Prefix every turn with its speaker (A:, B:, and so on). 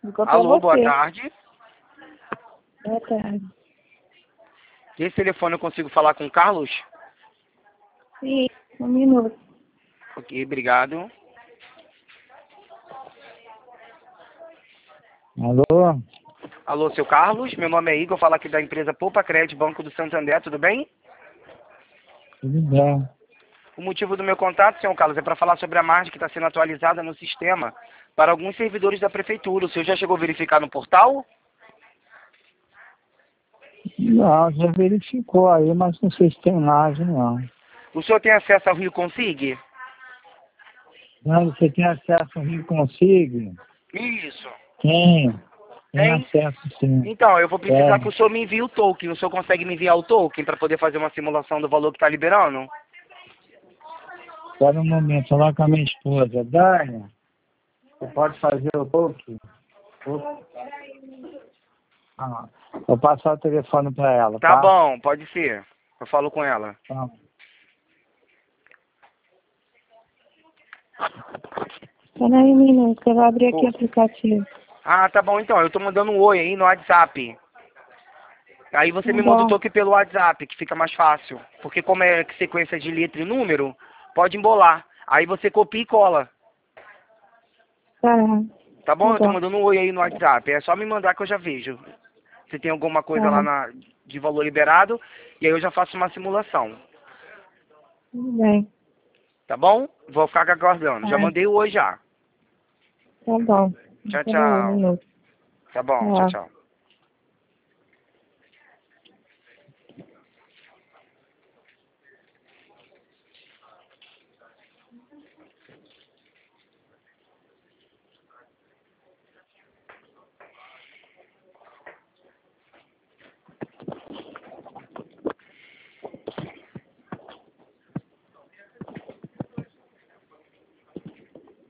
A: Alô, boa tarde.
B: Boa tarde.
A: Esse telefone eu consigo falar com o Carlos?
B: Sim, 1 minuto.
A: Ok, obrigado.
C: Alô?
A: Alô, seu Carlos? Meu nome é Igor, falo aqui da empresa Poupa Crédito Banco do Santander, tudo bem?
C: Tudo bem.
A: O motivo do meu contato, senhor Carlos, é para falar sobre a margem que está sendo atualizada no sistema para alguns servidores da prefeitura. O senhor já chegou a verificar no portal?
C: Não, já verificou aí, mas não sei se tem margem, não.
A: O senhor tem acesso ao Rio Consig?
C: Não, você tem acesso ao Rio Consigo?
A: Isso.
C: Tem
A: Tem?
C: acesso sim.
A: Então, eu vou precisar
C: É.
A: que o senhor me envie o token. O senhor consegue me enviar o token para poder fazer uma simulação do valor que está liberando?
C: Espera um momento, falar com a minha esposa. Dani, você pode fazer o toque? Ah, vou passar o telefone para ela,
A: Tá
C: tá?
A: bom, pode ser. Eu falo com ela.
C: Tá.
B: Espera aí 1 minuto, que eu vou abrir aqui o aplicativo.
A: Ah, tá bom então. Eu tô mandando um oi aí no WhatsApp. Aí você me
B: Tá
A: manda o
B: bom.
A: token pelo WhatsApp, que fica mais fácil. Porque como é sequência de letra e número, pode embolar. Aí você copia e cola.
B: Tá.
A: Tá bom? Eu tô
B: Tá bom.
A: mandando um oi aí no WhatsApp. É só me mandar que eu já vejo. Se tem alguma coisa lá
B: Tá.
A: de valor liberado. E aí eu já faço uma simulação.
B: Tudo bem.
A: Tá bom? Vou ficar aguardando.
B: Tá.
A: Já mandei o oi já.
B: Tá bom.
A: Tchau,
B: Espera aí 1
A: tchau.
B: minuto.
A: Tá bom, tchau,
B: Tá.
A: tchau.